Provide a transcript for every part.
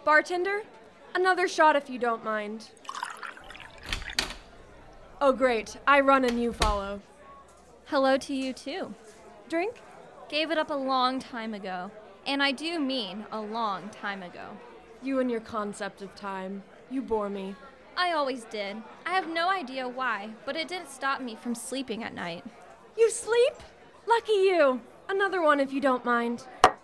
Bartender, another shot if you don't mind. Oh great, I run and you follow. Hello to you too. Drink? Gave it up a long time ago. And I do mean a long time ago. You and your concept of time. You bore me. I always did. I have no idea why, but it didn't stop me from sleeping at night. You sleep? Lucky you. Another one if you don't mind.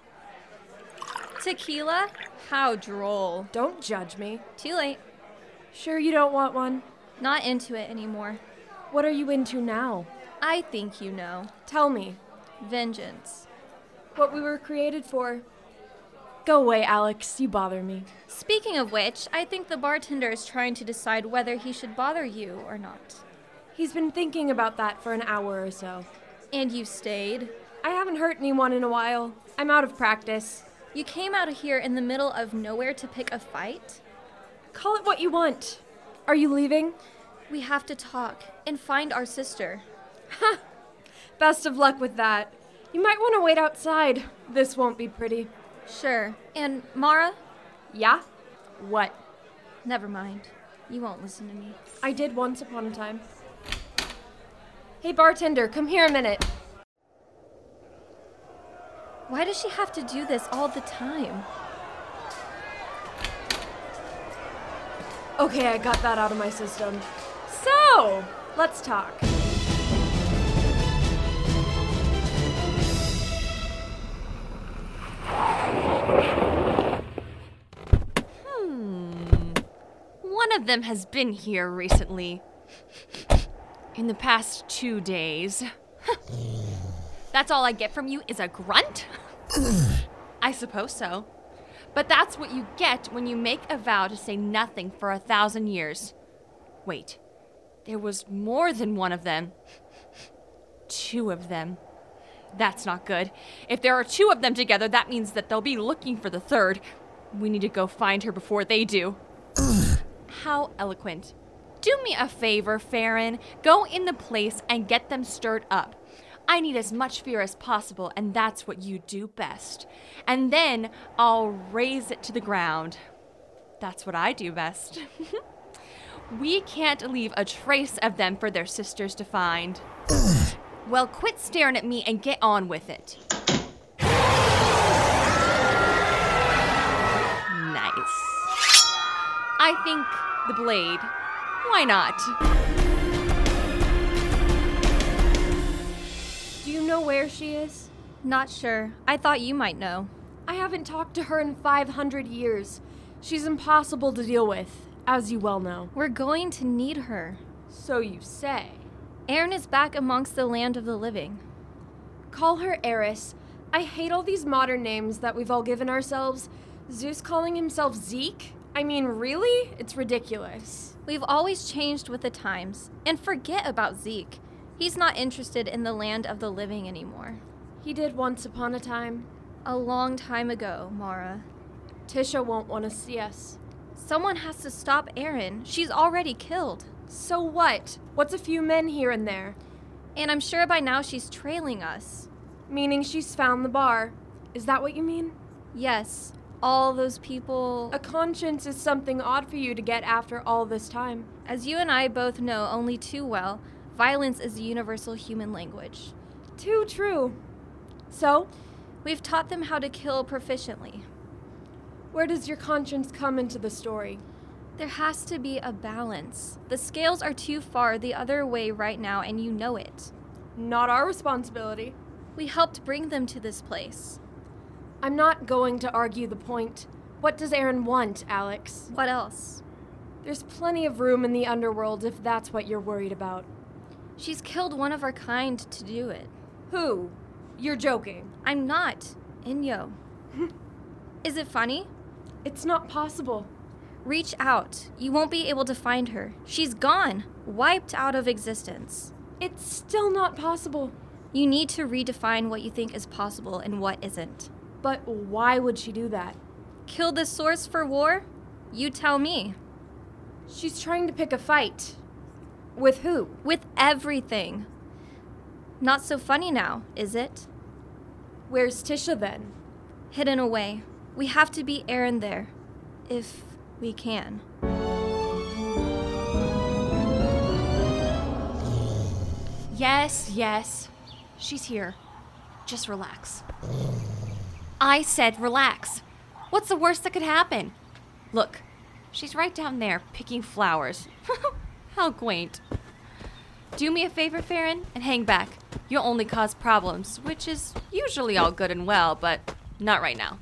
Tequila? How droll. Don't judge me. Too late. Sure you don't want one? Not into it anymore. What are you into now? I think you know. Tell me. Vengeance. What we were created for. Go away, Alex. You bother me. Speaking of which, I think the bartender is trying to decide whether he should bother you or not. He's been thinking about that for an hour or so. And you stayed? I haven't hurt anyone in a while. I'm out of practice. You came out of here in the middle of nowhere to pick a fight? Call it what you want. Are you leaving? We have to talk and find our sister. Ha! Best of luck with that. You might want to wait outside. This won't be pretty. Sure. And Mara? Yeah? What? Never mind. You won't listen to me. I did once upon a time. Hey, bartender, come here a minute. Why does she have to do this all the time? Okay, I got that out of my system. So, let's talk. One of them has been here recently. In the past 2 days. That's all I get from you is a grunt? I suppose so. But that's what you get when you make a vow to say nothing for 1,000 years. Wait, there was more than one of them. 2 of them. That's not good. If there are 2 of them together, that means that they'll be looking for the 3rd. We need to go find her before they do. How eloquent. Do me a favor, Farron. Go in the place and get them stirred up. I need as much fear as possible, and that's what you do best. And then I'll raise it to the ground. That's what I do best. We can't leave a trace of them for their sisters to find. Well, quit staring at me and get on with it. Nice. I think the blade. Why not? Do you know where she is? Not sure. I thought you might know. I haven't talked to her in 500 years. She's impossible to deal with, as you well know. We're going to need her. So you say. Erin is back amongst the land of the living. Call her Eris. I hate all these modern names that we've all given ourselves. Zeus calling himself Zeke? I mean, really? It's ridiculous. We've always changed with the times. And forget about Zeke. He's not interested in the land of the living anymore. He did once upon a time. A long time ago, Mara. Tisha won't want to see us. Someone has to stop Erin. She's already killed. So what? What's a few men here and there? And I'm sure by now she's trailing us. Meaning she's found the bar. Is that what you mean? Yes. All those people... A conscience is something odd for you to get after all this time. As you and I both know only too well, violence is a universal human language. Too true. So? We've taught them how to kill proficiently. Where does your conscience come into the story? There has to be a balance. The scales are too far the other way right now, and you know it. Not our responsibility. We helped bring them to this place. I'm not going to argue the point. What does Erin want, Alex? What else? There's plenty of room in the underworld if that's what you're worried about. She's killed one of our kind to do it. Who? You're joking. I'm not. Inyo. Is it funny? It's not possible. Reach out. You won't be able to find her. She's gone. Wiped out of existence. It's still not possible. You need to redefine what you think is possible and what isn't. But why would she do that? Kill the source for war? You tell me. She's trying to pick a fight. With who? With everything. Not so funny now, is it? Where's Tisha then? Hidden away. We have to beat Erin there. if we can. Yes. She's here. Just relax. I said relax. What's the worst that could happen? Look, she's right down there picking flowers. How quaint. Do me a favor, Farron, and hang back. You'll only cause problems, which is usually all good and well, but not right now.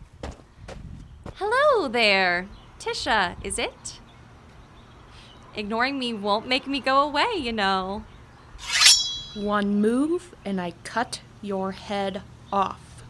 Hello there. Tisha, is it? Ignoring me won't make me go away, you know. One move and I cut your head off.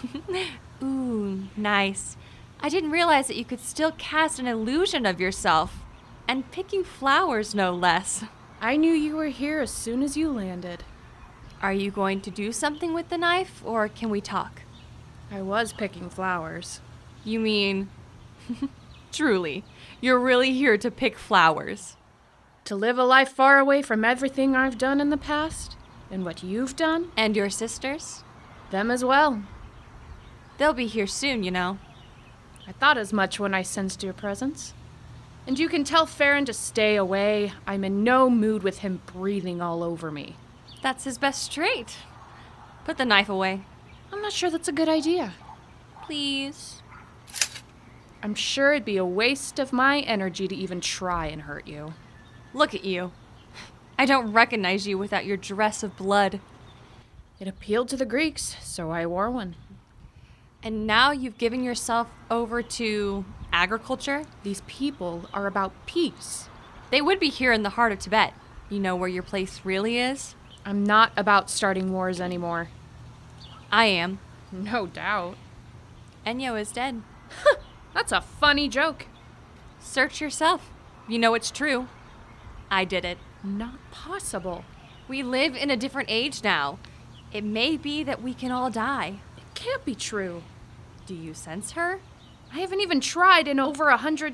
Ooh, nice. I didn't realize that you could still cast an illusion of yourself. And picking flowers, no less. I knew you were here as soon as you landed. Are you going to do something with the knife, or can we talk? I was picking flowers. You mean... Truly, you're really here to pick flowers. To live a life far away from everything I've done in the past, and what you've done, And your sisters? them as well. They'll be here soon, you know. I thought as much when I sensed your presence. And you can tell Farron to stay away. I'm in no mood with him breathing all over me. That's his best trait. Put the knife away. I'm not sure that's a good idea. Please. I'm sure it'd be a waste of my energy to even try and hurt you. Look at you. I don't recognize you without your dress of blood. It appealed to the Greeks, so I wore one. And now you've given yourself over to agriculture? These people are about peace. They would be here in the heart of Tibet. You know where your place really is? I'm not about starting wars anymore. I am. No doubt. Enyo is dead. That's a funny joke. Search yourself. You know it's true. I did it. Not possible. We live in a different age now. It may be that we can all die. It can't be true. Do you sense her? I haven't even tried in over 100...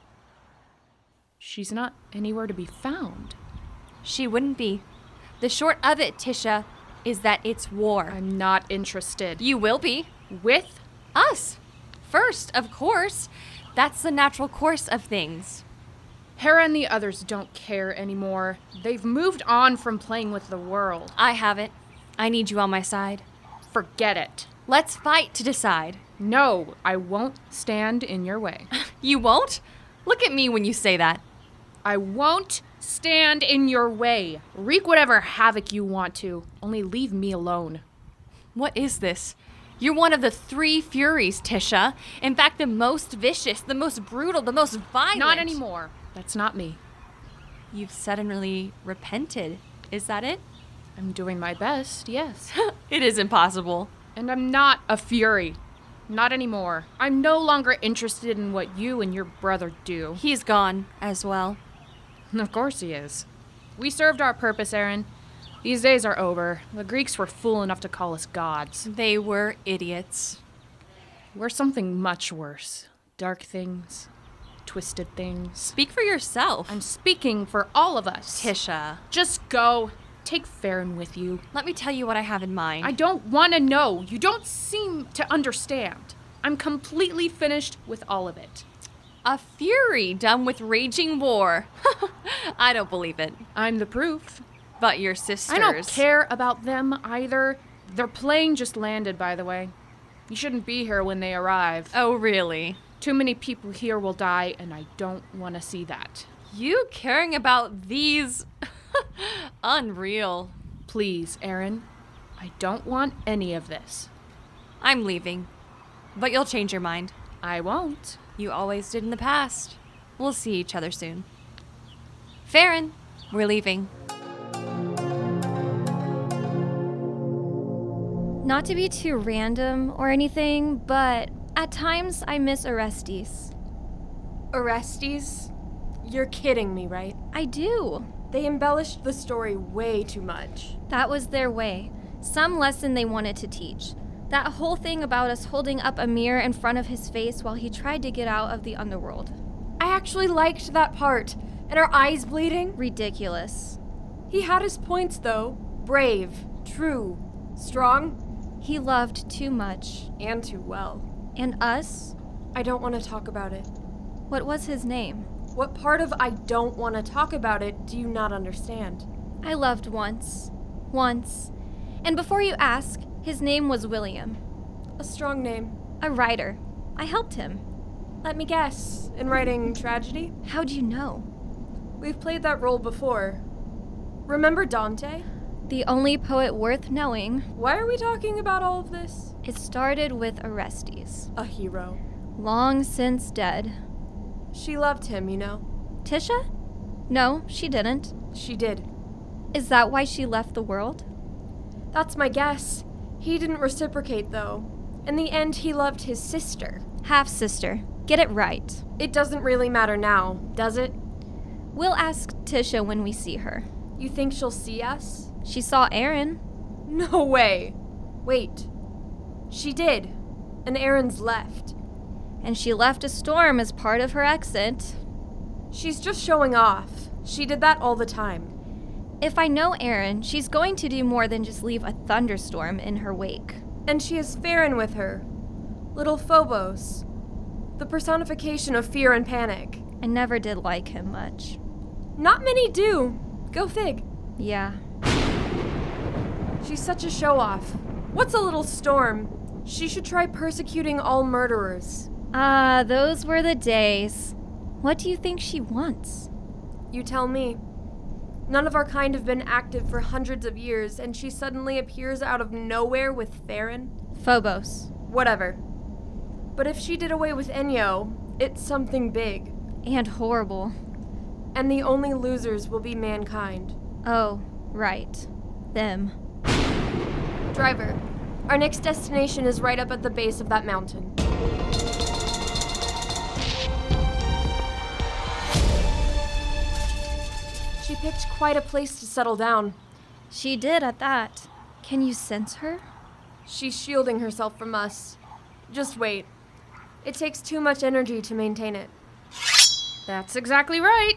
She's not anywhere to be found. She wouldn't be. The short of it, Tisha, is that it's war. I'm not interested. You will be. With? Us. First, of course. That's the natural course of things. Hera and the others don't care anymore. They've moved on from playing with the world. I haven't. I need you on my side. Forget it. Let's fight to decide. No, I won't stand in your way. You won't? Look at me when you say that. I won't stand in your way. Wreak whatever havoc you want to. Only leave me alone. What is this? You're one of the three Furies, Tisha. In fact, the most vicious, the most brutal, the most violent. Not anymore. That's not me. You've suddenly repented. Is that it? I'm doing my best, yes. It is impossible. And I'm not a Fury. Not anymore. I'm no longer interested in what you and your brother do. He's gone as well. Of course he is. We served our purpose, Aaron. These days are over. The Greeks were fool enough to call us gods. They were idiots. We're something much worse. Dark things. Twisted things. Speak for yourself. I'm speaking for all of us. Tisha. Just go. Take Farron with you. Let me tell you what I have in mind. I don't want to know. You don't seem to understand. I'm completely finished with all of it. A Fury done with raging war. I don't believe it. I'm the proof. But your sisters. I don't care about them either. Their plane just landed, by the way. You shouldn't be here when they arrive. Oh, really? Too many people here will die, and I don't want to see that. You caring about these... Unreal. Please, Aaron. I don't want any of this. I'm leaving. But you'll change your mind. I won't. You always did in the past. We'll see each other soon. Farron, we're leaving. Not to be too random or anything, but at times I miss Orestes. Orestes? You're kidding me, right? I do. They embellished the story way too much. That was their way. Some lesson they wanted to teach. That whole thing about us holding up a mirror in front of his face while he tried to get out of the underworld. I actually liked that part. And our eyes bleeding? Ridiculous. He had his points, though. Brave, true, strong, He loved too much. and too well. And us? I don't want to talk about it. What was his name? What part of I don't want to talk about it do you not understand? I loved once. Once. And before you ask, his name was William. A strong name. A writer. I helped him. Let me guess. In writing tragedy? How'd you know? We've played that role before. Remember Dante? The only poet worth knowing. Why are we talking about all of this? It started with Orestes. A hero. Long since dead. She loved him, you know. Tisha? No, she didn't. She did. Is that why she left the world? That's my guess. He didn't reciprocate, though. In the end, he loved his sister. Half-sister. Get it right. It doesn't really matter now, does it? We'll ask Tisha when we see her. You think she'll see us? She saw Aaron. No way. Wait. She did. And Aaron's left. And she left a storm as part of her exit. She's just showing off. She did that all the time. If I know Aaron, she's going to do more than just leave a thunderstorm in her wake. And she has Farron with her. Little Phobos. The personification of fear and panic. I never did like him much. Not many do. Go fig. Yeah. She's such a show-off. What's a little storm? She should try persecuting all murderers. Ah, those were the days. What do you think she wants? You tell me. None of our kind have been active for hundreds of years, and she suddenly appears out of nowhere with Farron? Phobos. Whatever. But if she did away with Enyo, it's something big. And horrible. And the only losers will be mankind. Oh, right. Them. Driver, our next destination is right up at the base of that mountain. She picked quite a place to settle down. She did at that. Can you sense her? She's shielding herself from us. Just wait. It takes too much energy to maintain it. That's exactly right.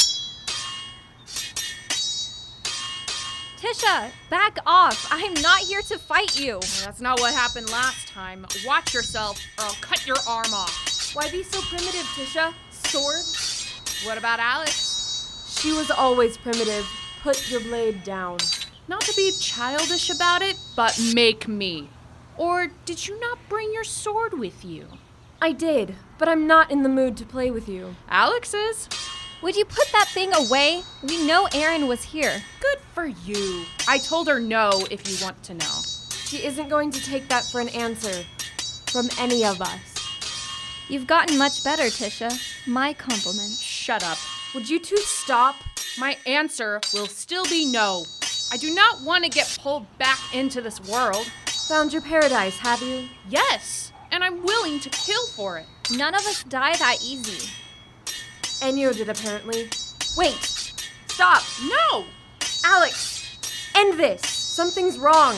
Tisha, back off. I'm not here to fight you. That's not what happened last time. Watch yourself, or I'll cut your arm off. Why be so primitive, Tisha? Sword? What about Alex? She was always primitive. Put your blade down. Not to be childish about it, but make me. Or did you not bring your sword with you? I did, but I'm not in the mood to play with you. Alex is. Would you put that thing away? We know Aaron was here. Good for you. I told her no if you want to know. She isn't going to take that for an answer. From any of us. You've gotten much better, Tisha. My compliments. Shut up. Would you two stop? My answer will still be no. I do not want to get pulled back into this world. Found your paradise, have you? Yes, and I'm willing to kill for it. None of us die that easy. Enyo did, apparently. Wait! Stop! No! Alex! End this! Something's wrong.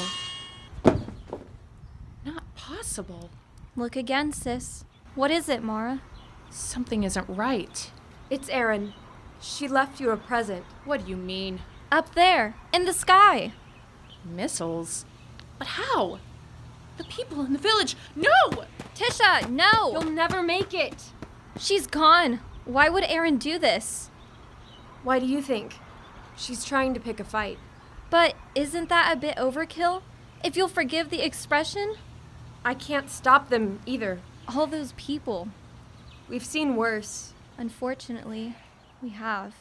Not possible. Look again, sis. What is it, Mara? Something isn't right. It's Erin. She left you a present. What do you mean? Up there, in the sky. Missiles? But how? The people in the village. No! Tisha, no! You'll never make it! She's gone. Why would Aaron do this? Why do you think? She's trying to pick a fight. But isn't that a bit overkill? If you'll forgive the expression? I can't stop them either. All those people. We've seen worse. Unfortunately, we have.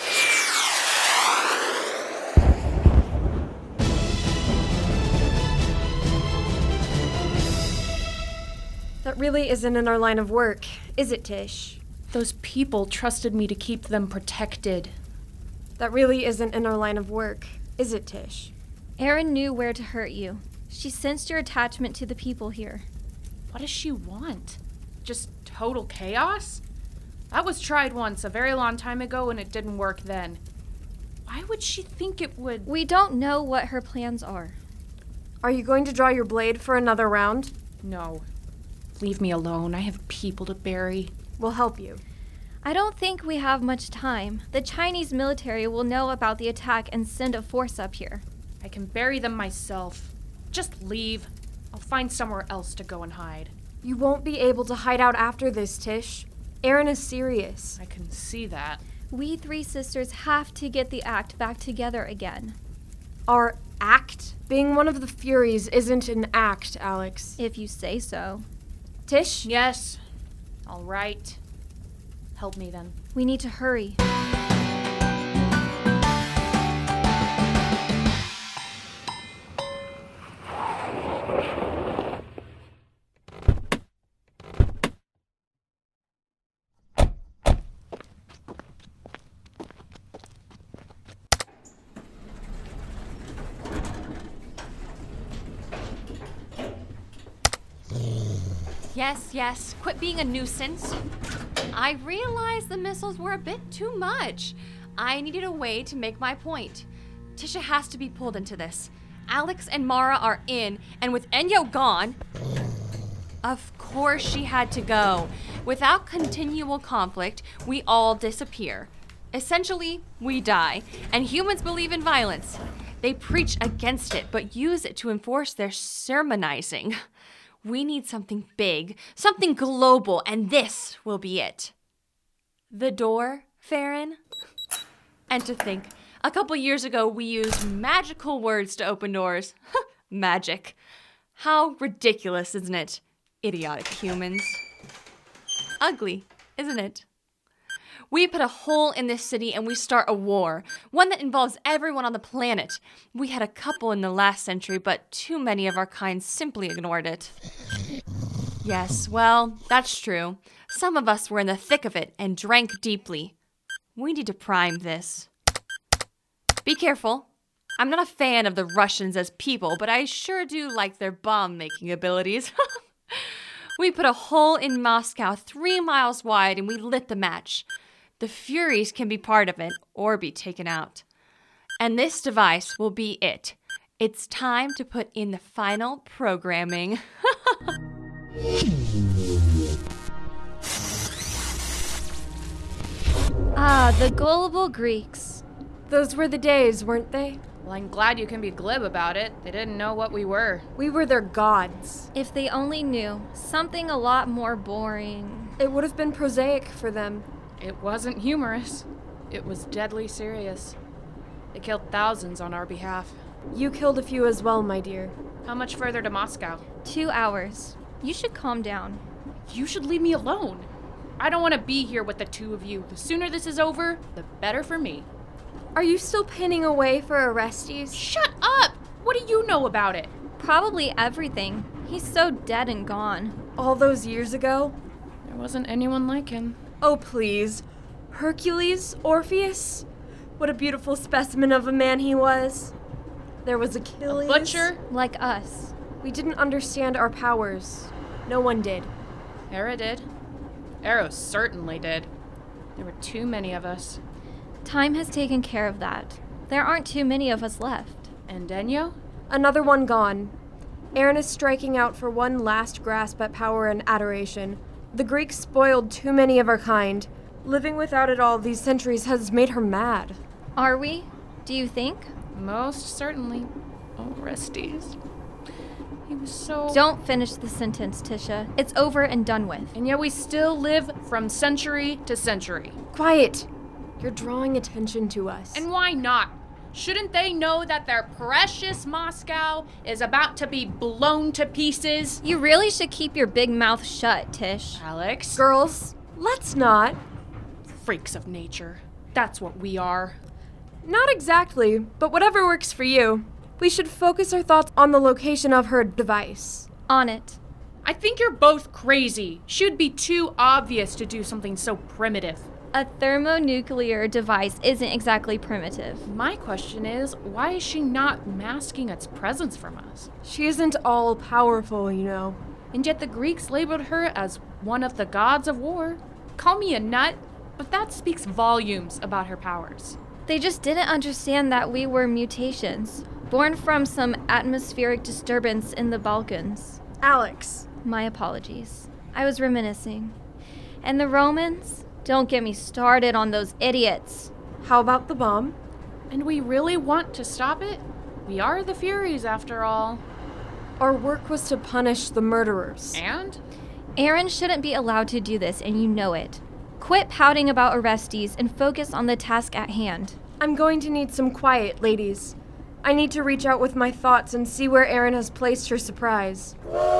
That really isn't in our line of work, is it, Tish? Those people trusted me to keep them protected. That really isn't in our line of work, is it, Tish? Erin knew where to hurt you. She sensed your attachment to the people here. What does she want? Just total chaos? That was tried once, a very long time ago, and it didn't work then. Why would she think it would? We don't know what her plans are. Are you going to draw your blade for another round? No. Leave me alone. I have people to bury. We'll help you. I don't think we have much time. The Chinese military will know about the attack and send a force up here. I can bury them myself. Just leave. I'll find somewhere else to go and hide. You won't be able to hide out after this, Tish. Erin is serious. I can see that. We three sisters have to get the act back together again. Our act? Being one of the Furies isn't an act, Alex. If you say so. Tish? Yes. All right. Help me then. We need to hurry. Yes, quit being a nuisance. I realized the missiles were a bit too much. I needed a way to make my point. Tisha has to be pulled into this. Alex and Mara are in, and with Enyo gone, of course she had to go. Without continual conflict, we all disappear. Essentially, we die, and humans believe in violence. They preach against it, but use it to enforce their sermonizing. We need something big, something global, and this will be it. The door, Farron? And to think, a couple years ago we used magical words to open doors. Magic. How ridiculous, isn't it? Idiotic humans. Ugly, isn't it? We put a hole in this city and we start a war, one that involves everyone on the planet. We had a couple in the last century, but too many of our kind simply ignored it. Yes, well, that's true. Some of us were in the thick of it and drank deeply. We need to prime this. Be careful. I'm not a fan of the Russians as people, but I sure do like their bomb-making abilities. We put a hole in Moscow 3 miles wide and we lit the match. The Furies can be part of it or be taken out. And this device will be it. It's time to put in the final programming. Ah, the gullible Greeks. Those were the days, weren't they? Well, I'm glad you can be glib about it. They didn't know what we were. We were their gods. If they only knew. Something a lot more boring. It would have been prosaic for them. It wasn't humorous. It was deadly serious. They killed thousands on our behalf. You killed a few as well, my dear. How much further to Moscow? 2 hours. You should calm down. You should leave me alone. I don't want to be here with the two of you. The sooner this is over, the better for me. Are you still pinning away for Orestes? Shut up! What do you know about it? Probably everything. He's so dead and gone. All those years ago? There wasn't anyone like him. Oh, please. Hercules? Orpheus? What a beautiful specimen of a man he was. There was Achilles. A butcher? Like us. We didn't understand our powers. No one did. Hera did. Eros certainly did. There were too many of us. Time has taken care of that. There aren't too many of us left. And Enyo? Another one gone. Erin is striking out for one last grasp at power and adoration. The Greeks spoiled too many of our kind. Living without it all these centuries has made her mad. Are we? Do you think? Most certainly. Orestes. He was so... Don't finish the sentence, Tisha. It's over and done with. And yet we still live from century to century. Quiet! You're drawing attention to us. And why not? Shouldn't they know that their precious Moscow is about to be blown to pieces? You really should keep your big mouth shut, Tish. Alex? Girls, let's not. Freaks of nature. That's what we are. Not exactly, but whatever works for you. We should focus our thoughts on the location of her device. On it. I think you're both crazy. Should be too obvious to do something so primitive. A thermonuclear device isn't exactly primitive. My question is, why is she not masking its presence from us? She isn't all powerful, you know. And yet the Greeks labeled her as one of the gods of war. Call me a nut, but that speaks volumes about her powers. They just didn't understand that we were mutations, born from some atmospheric disturbance in the Balkans. Alex. My apologies. I was reminiscing. And the Romans? Don't get me started on those idiots. How about the bomb? And we really want to stop it? We are the Furies, after all. Our work was to punish the murderers. And? Erin shouldn't be allowed to do this, and you know it. Quit pouting about Orestes and focus on the task at hand. I'm going to need some quiet, ladies. I need to reach out with my thoughts and see where Erin has placed her surprise.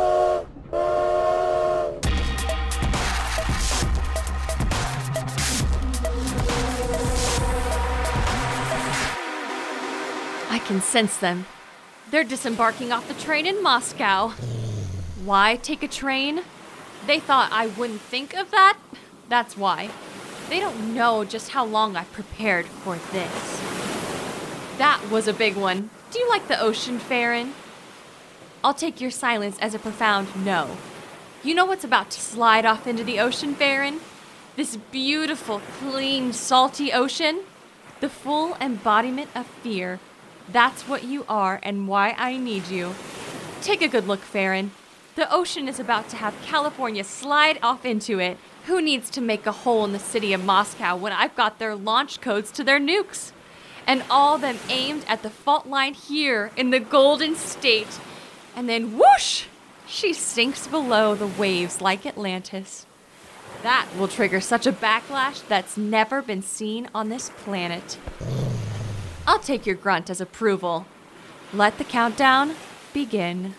I can sense them. They're disembarking off the train in Moscow. Why take a train? They thought I wouldn't think of that? That's why. They don't know just how long I've prepared for this. That was a big one. Do you like the ocean, Farron? I'll take your silence as a profound no. You know what's about to slide off into the ocean, Farron? This beautiful, clean, salty ocean? The full embodiment of fear. That's what you are and why I need you. Take a good look, Farron. The ocean is about to have California slide off into it. Who needs to make a hole in the city of Moscow when I've got their launch codes to their nukes? And all them aimed at the fault line here in the Golden State. And then whoosh! She sinks below the waves like Atlantis. That will trigger such a backlash that's never been seen on this planet. I'll take your grunt as approval. Let the countdown begin.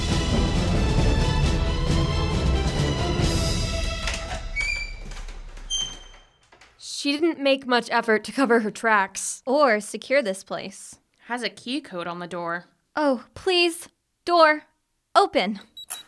She didn't make much effort to cover her tracks. Or secure this place. Has a key code on the door. Oh, please. Door. Open.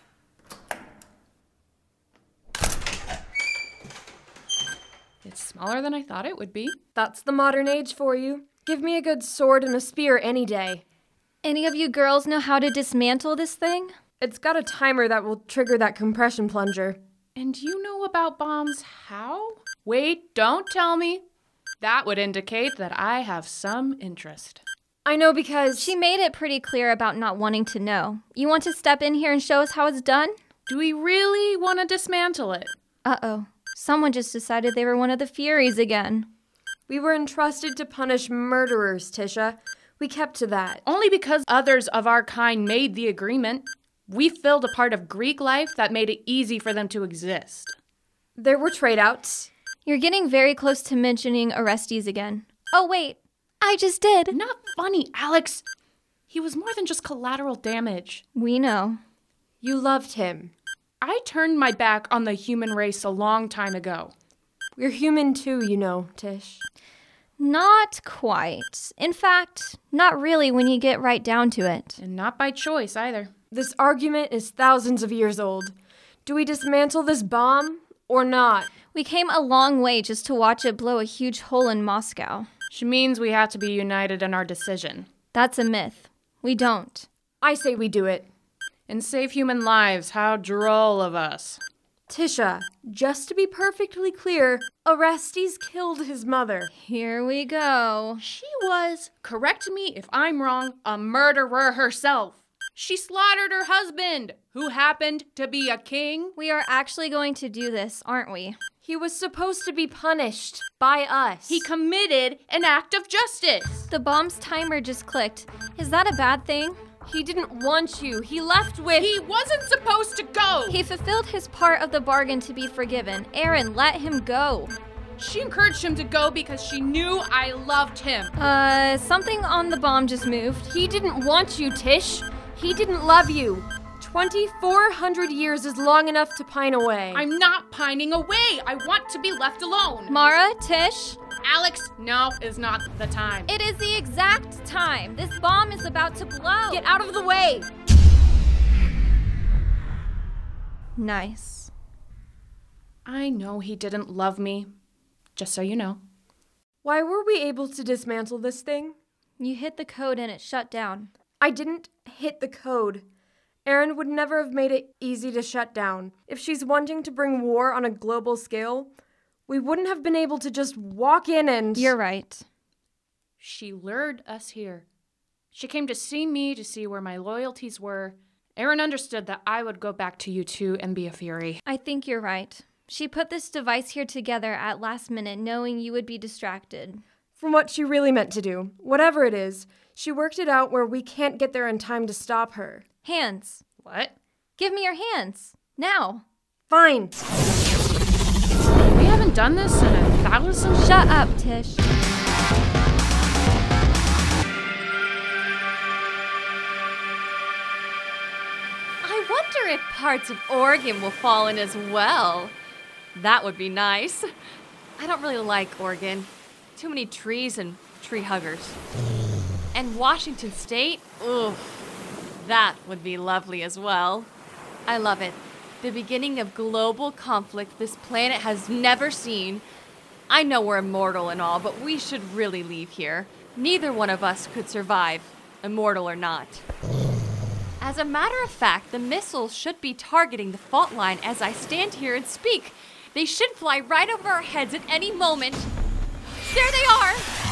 It's smaller than I thought it would be. That's the modern age for you. Give me a good sword and a spear any day. Any of you girls know how to dismantle this thing? It's got a timer that will trigger that compression plunger. And you know about bombs how? Wait, don't tell me. That would indicate that I have some interest. I know because She made it pretty clear about not wanting to know. You want to step in here and show us how it's done? Do we really want to dismantle it? Uh-oh. Someone just decided they were one of the Furies again. we were entrusted to punish murderers, Tisha. We kept to that. Only because others of our kind made the agreement. We filled a part of Greek life that made it easy for them to exist. There were trade-outs. You're getting very close to mentioning Orestes again. Oh, wait. I just did. Not funny, Alex. He was more than just collateral damage. We know. You loved him. I turned my back on the human race a long time ago. We're human too, you know, Tish. Not quite. In fact, not really when you get right down to it. And not by choice either. This argument is thousands of years old. Do we dismantle this bomb or not? We came a long way just to watch it blow a huge hole in Moscow. Which means we have to be united in our decision. That's a myth. We don't. I say we do it. And save human lives. How droll of us. Tisha, just to be perfectly clear, Orestes killed his mother. Here we go. She was, correct me if I'm wrong, a murderer herself. She slaughtered her husband, who happened to be a king. We are actually going to do this, aren't we? He was supposed to be punished by us. He committed an act of justice. The bomb's timer just clicked. Is that a bad thing? He didn't want you. He left with... He wasn't supposed to go. He fulfilled his part of the bargain to be forgiven. Erin, let him go. She encouraged him to go because she knew I loved him. Something on the bomb just moved. He didn't want you, Tish. He didn't love you. 2,400 years is long enough to pine away. I'm not pining away. I want to be left alone. Mara, Tish? Alex, now is not the time. It is the exact time. This bomb is about to blow. Get out of the way. Nice. I know he didn't love me, just so you know. Why were we able to dismantle this thing? You hit the code and it shut down. I didn't hit the code. Erin would never have made it easy to shut down. If she's wanting to bring war on a global scale, we wouldn't have been able to just walk in and... You're right. She lured us here. She came to see me to see where my loyalties were. Erin understood that I would go back to you two and be a Fury. I think you're right. She put this device here together at last minute knowing you would be distracted. From what she really meant to do. Whatever it is, she worked it out where we can't get there in time to stop her. Hands. What? Give me your hands. Now. Fine. We haven't done this in 1,000? Shut up, Tish. I wonder if parts of Oregon will fall in as well. That would be nice. I don't really like Oregon. Too many trees and tree huggers. And Washington State? Oof. That would be lovely as well. I love it. The beginning of global conflict this planet has never seen. I know we're immortal and all, but we should really leave here. Neither one of us could survive, immortal or not. As a matter of fact, the missiles should be targeting the fault line as I stand here and speak. They should fly right over our heads at any moment. There they are!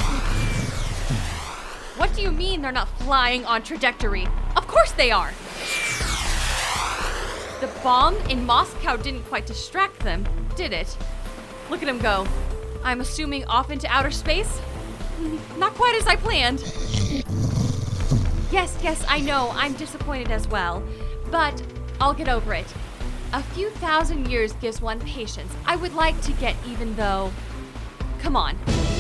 What do you mean they're not flying on trajectory? Of course they are! The bomb in Moscow didn't quite distract them, did it? Look at them go. I'm assuming off into outer space? Not quite as I planned. Yes, I know, I'm disappointed as well. But I'll get over it. A few thousand years gives one patience. I would like to get even though... Come on.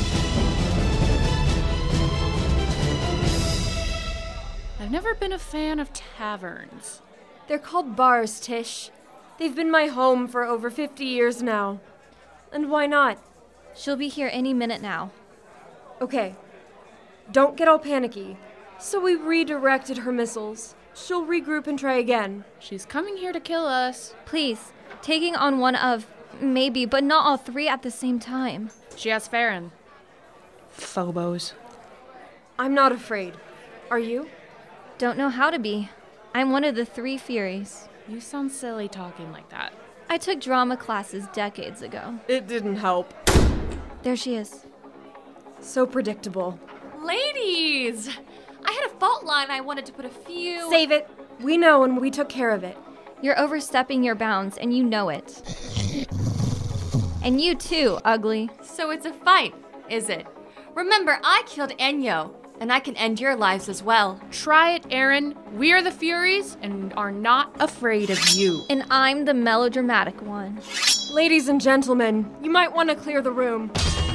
I've never been a fan of taverns. They're called bars, Tish. They've been my home for over 50 years now. And why not? She'll be here any minute now. Okay. Don't get all panicky. So we redirected her missiles. She'll regroup and try again. She's coming here to kill us. Please, taking on one of, maybe, but not all three at the same time. She has Farron. Phobos. I'm not afraid. Are you? Don't know how to be. I'm one of the three Furies. You sound silly talking like that. I took drama classes decades ago. It didn't help. There she is. So predictable. Ladies! I had a fault line I wanted to put a few... Save it. We know and we took care of it. You're overstepping your bounds, and you know it. And you too, ugly. So it's a fight, is it? Remember, I killed Enyo, and I can end your lives as well. Try it, Aaron. We are the Furies and are not afraid of you. And I'm the melodramatic one. Ladies and gentlemen, you might want to clear the room.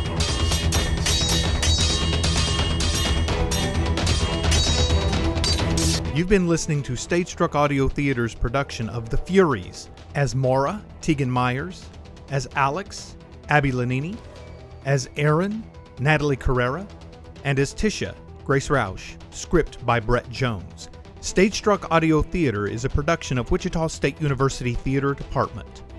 You've been listening to Stage Struck Audio Theater's production of The Furies, as Maura, Tegan Myers, as Alex, Abby Lanini, as Aaron, Natalie Carrera, and as Tisha, Grace Roush, script by Brett Jones. Stage Struck Audio Theater is a production of Wichita State University Theater Department.